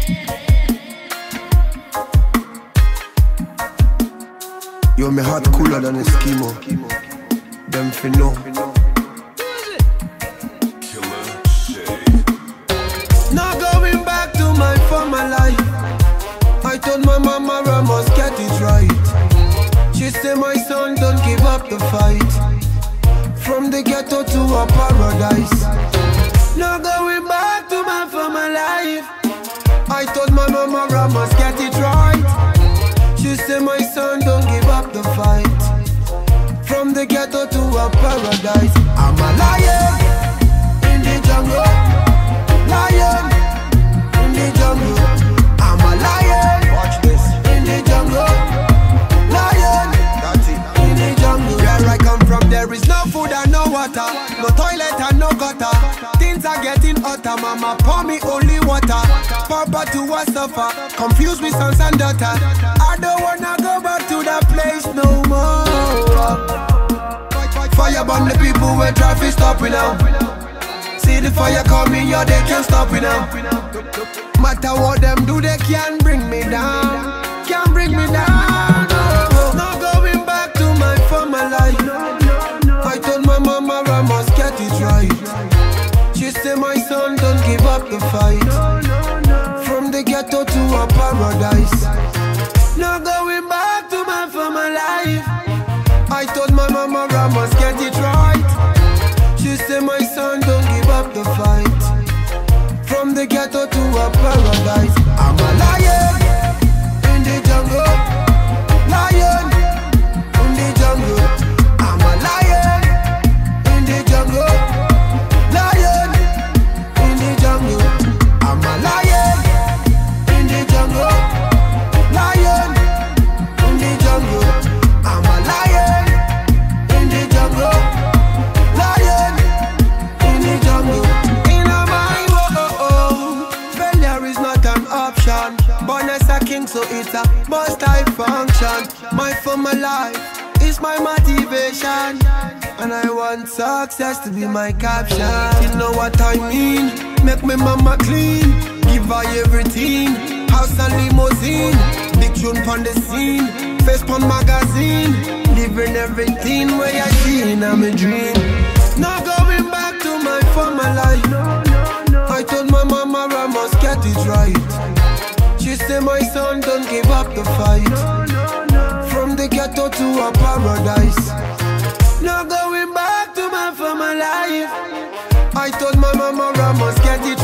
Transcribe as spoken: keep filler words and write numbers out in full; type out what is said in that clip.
Yo, me heart cooler than a Eskimo. Them fi know. Not going back to my former life. I told my mama I must get it right. She said, my son, don't give up the fight. From the ghetto to a paradise. Not going back to my former life. I told my mama I must get it right. She said, my son, don't give up the fight. From the ghetto to a paradise. I'm a lion in the jungle. Lion in the jungle. I'm a lion. Watch this. In the jungle. Lion. That's it. In the jungle. Where I come from, there is no food and no water, no toilet and no gutter. Things are getting hotter. Mama pour me only water. Papa to a suffer, confused with sons and daughter. I don't wanna go back to that place no more. Fire burn the people where traffic stopping now. See the fire coming, yeah, they can't stop it now. Matter what them do, they can't bring me down. Can't bring me down. No, not going back to my former life. I told my mama I must get it right. She said, my son, don't give up the fight. From the ghetto to a paradise. Not going back to my former life. I told my mama I must get it right. She said, my son, don't give up the fight. From the ghetto to a paradise. I'm a lion in the jungle. Lion in the jungle. I'm a lion in the jungle. Lion in the jungle. I'm a lion in the jungle. Lion in the jungle. I'm a lion in the jungle. Lion in the jungle. In a my world, failure is not an option. Born as a king, so it's a must-I function. My former life is my motivation, and I want success to be my caption. You know what I mean? Make me mama clean, give her everything. House and limousine, big tune pon the scene, face pon magazine, living everything where I see in a dream. Not going back to my former life. I told my mama I must get it right. She said, my son, don't give up the fight. From the ghetto to a paradise. Not going back to my former life. I told my mama I must get it